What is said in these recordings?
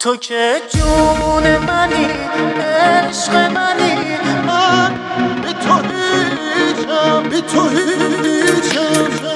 تو که جون منی، عشق منی، من بی تو هیچم، بی تو هیچم.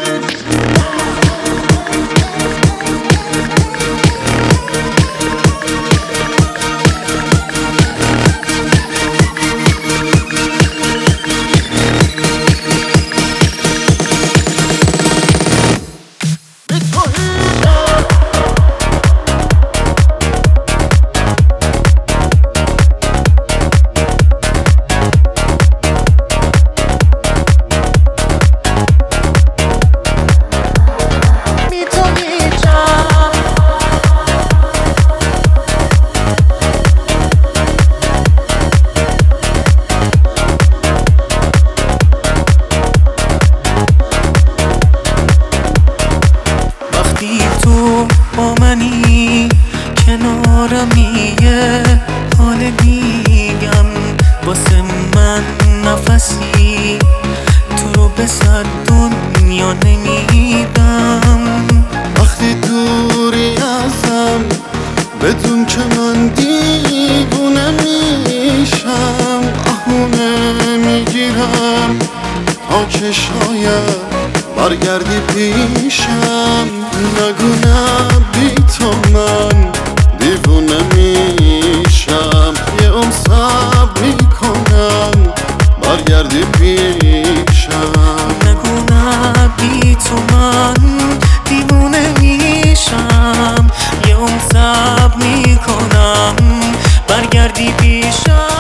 تو با منی کنارمی یه حال دیگم واسه من نفسی تو رو به صد دنیا نمیدم. وقتی دوری ازم بدون که من دیوونه میشم، آهونه میگیرم تا که شاید برگردی پیشم. نگو نه بی تو من دیوونه میشم، یه عمر صبر میکنم برگردی پیشم. نگو نه بی تو من دیوونه میشم، یه عمر صبر میکنم برگردی پیشم.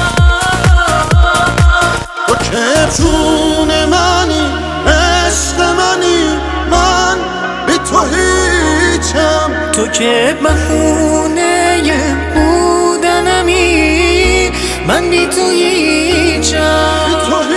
تو که جون منی، عشق منی، من بی تو هیچم. تو که بهونه بودنمی، من بی تو هیچم.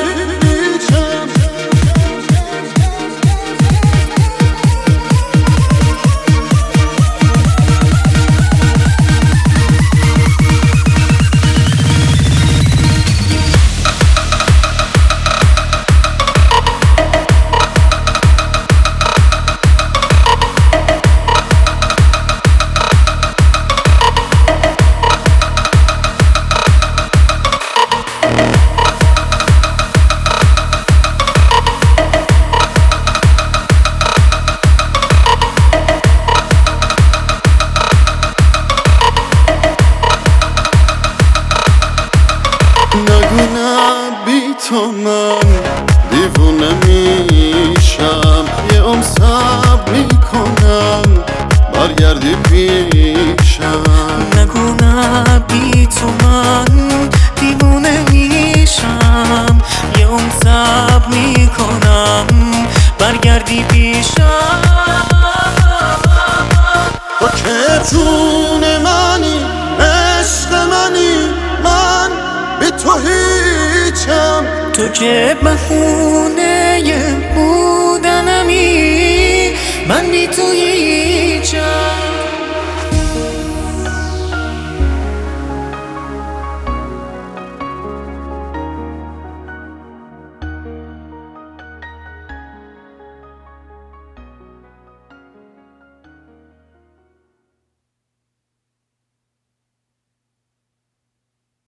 نگو نه بی تو من دیوونه میشم، یه عمر صبر میکنم برگردی پیشم. نگو نه بی تو من دیوونه میشم، یه عمر صبر میکنم برگردی پیشم. تو که جون منی، عشق منی، من بی تو هیچم. تو که بهونه